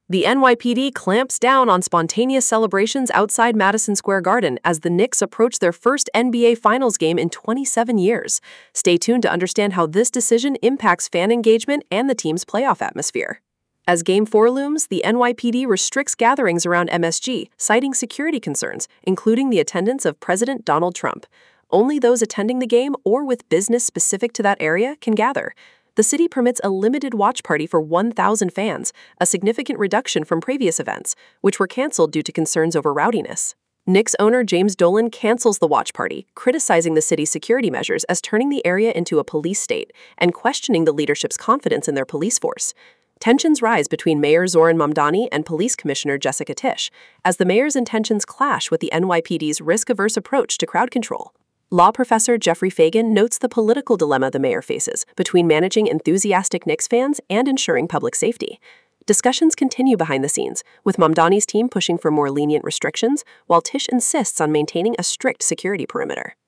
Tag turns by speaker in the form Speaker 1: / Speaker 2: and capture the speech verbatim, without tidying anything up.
Speaker 1: The N Y P D clamps down on spontaneous celebrations outside Madison Square Garden as the Knicks approach their first N B A Finals game in twenty-seven years. Stay tuned to understand how this decision impacts fan engagement and the team's playoff atmosphere. As Game four looms, the N Y P D restricts gatherings around M S G, citing security concerns, including the attendance of President Donald Trump. Only those attending the game or with business specific to that area can gather. The city permits a limited watch party for one thousand fans, a significant reduction from previous events, which were canceled due to concerns over rowdiness. Knicks owner James Dolan cancels the watch party, criticizing the city's security measures as turning the area into a police state and questioning the leadership's confidence in their police force. Tensions rise between Mayor Zoran Mamdani and Police Commissioner Jessica Tisch, as the mayor's intentions clash with the N Y P D's risk-averse approach to crowd control. Law professor Jeffrey Fagan notes the political dilemma the mayor faces between managing enthusiastic Knicks fans and ensuring public safety. Discussions continue behind the scenes, with Mamdani's team pushing for more lenient restrictions, while Tisch insists on maintaining a strict security perimeter.